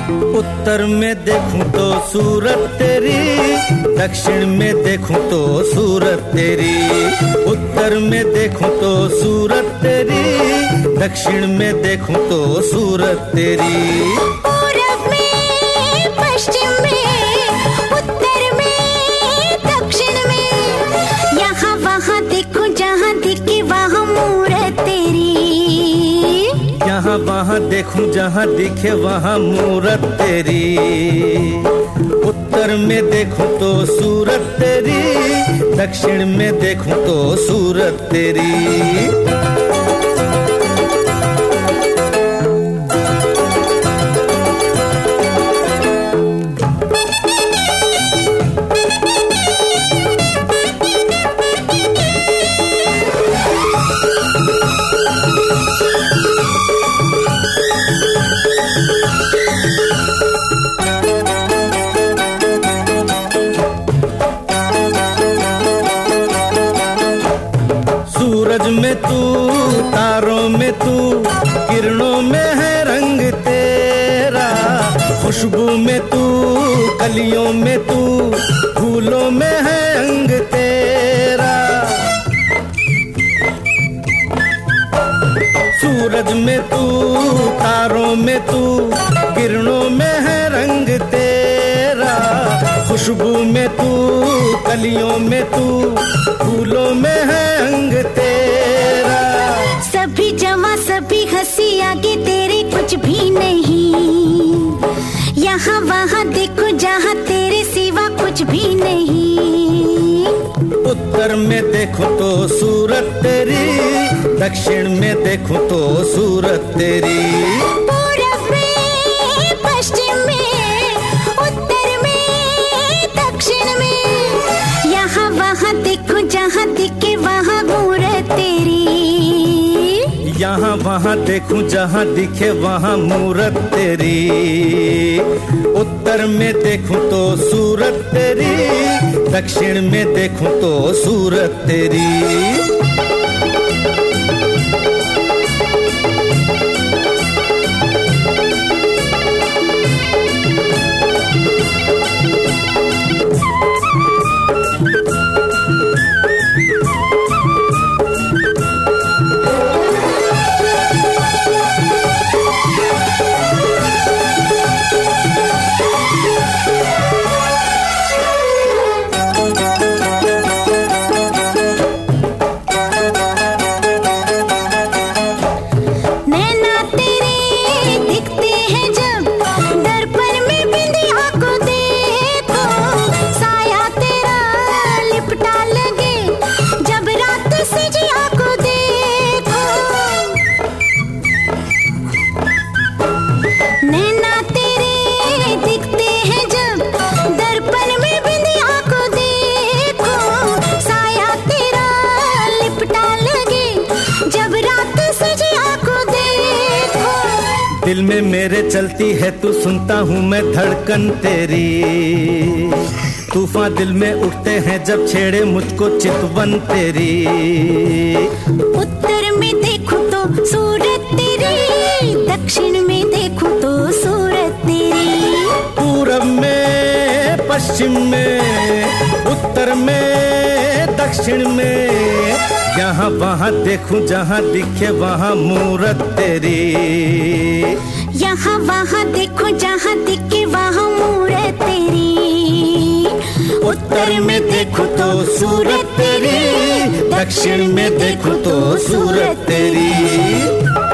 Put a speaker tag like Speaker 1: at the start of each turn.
Speaker 1: उत्तर में देखूं तो सूरत तेरी, दक्षिण में देखूं तो सूरत तेरी। उत्तर में देखूं तो सूरत तेरी, दक्षिण में देखूं तो सूरत तेरी।
Speaker 2: पूरब में पश्चिम में, उत्तर में दक्षिण में, यहाँ वहाँ देखूं जहाँ दिखे वहाँ मूरत तेरी।
Speaker 1: यहाँ वहाँ देखूं जहाँ दिखे वहाँ मूरत तेरी। उत्तर में देखूं तो सूरत तेरी, दक्षिण में देखूं तो सूरत तेरी। सूरज में तू, तारों में तू, किरणों में है रंग तेरा। खुशबू में तू, कलियों में तू, फूलों में है अंग तेरा। सूरज में तू, तारों में तू, किरणों में है रंग तेरा। खुशबू में तू, कलियों में तू, फूलों में है अंग तेरा।
Speaker 2: सभी जमा सभी हंसी आगे तेरे कुछ भी नहीं। यहाँ वहाँ देखो जहाँ तेरे सिवा कुछ भी नहीं।
Speaker 1: उत्तर में देखो तो सूरत तेरी, दक्षिण में देखो तो सूरत तेरी।
Speaker 2: पूरब में पश्चिम में, उत्तर में दक्षिण में, यहाँ वहाँ देखो जहाँ दिखे वहाँ मूरत तेरी।
Speaker 1: यहाँ वहाँ देखूं जहाँ दिखे वहाँ मूरत तेरी। उत्तर में देखूं तो सूरत तेरी, दक्षिण में देखूं तो सूरत तेरी। दिल में मेरे चलती है तू, सुनता हूँ मैं धड़कन तेरी। तूफान दिल में उठते हैं जब छेड़े मुझको चितवन तेरी।
Speaker 2: उत्तर में देखूं तो सूरत तेरी, दक्षिण में देखूं तो सूरत तेरी।
Speaker 1: पूरब में पश्चिम में, उत्तर में दक्षिण में, यहाँ वहाँ देखूं जहाँ दिखे वहाँ मूरत तेरी।
Speaker 2: यहाँ वहाँ देखो जहाँ दिखे वहाँ मूरत तेरी।
Speaker 1: उत्तर में देखो तो सूरत तेरी, दक्षिण में देखो तो सूरत तेरी।